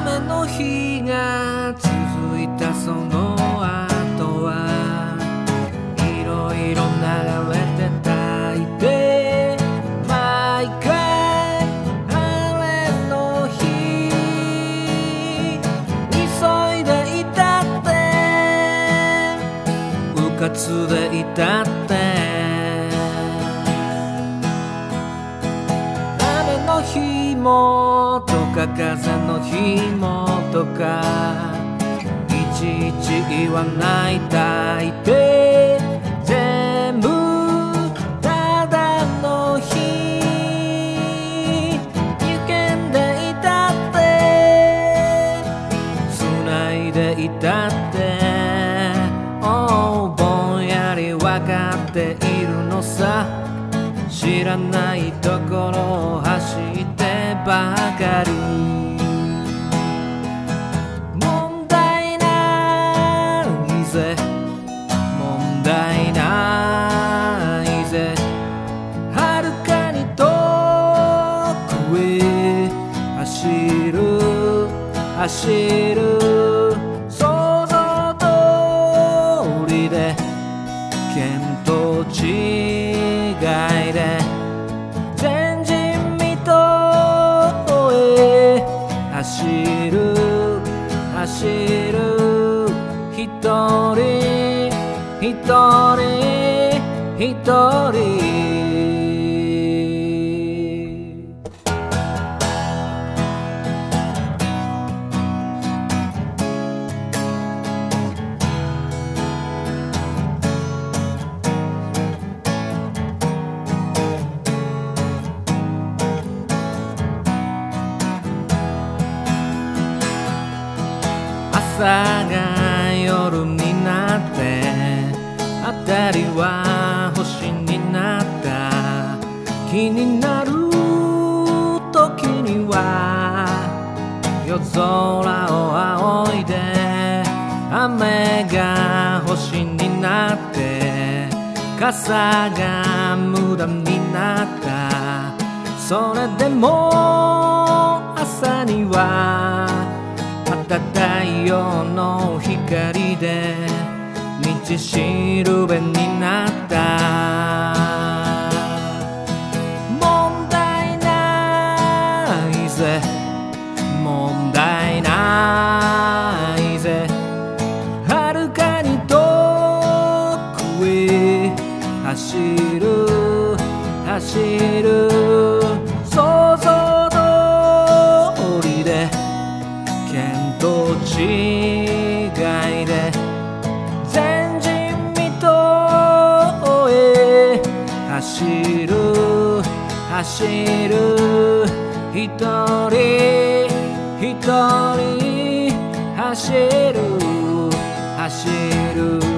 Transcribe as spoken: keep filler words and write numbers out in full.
雨の日が続いたその後はいろいろ流れてたいて毎回晴れの日急いでいたってうかつでいたって雨の日もとか風の日もとかいちいち言わない大抵全部ただの日叫んでいたって繋いでいたっておうぼんやりわかっているのさ知らないところを走ってばかり問題ないぜ問題ないぜ遥かに遠くへ走る走る想像通りで見当違いで前人未到へ走る走る一人一人一人朝が夜になって辺りは星になった気になる時には夜空を仰いで雨が星になって傘が無駄になったそれでも朝には太陽の光で道しるべになった問題ないぜ問題ないぜ遥かに遠くへ走る走る想像通りで見当違いで前人未到へ走る走る一人一人走る走る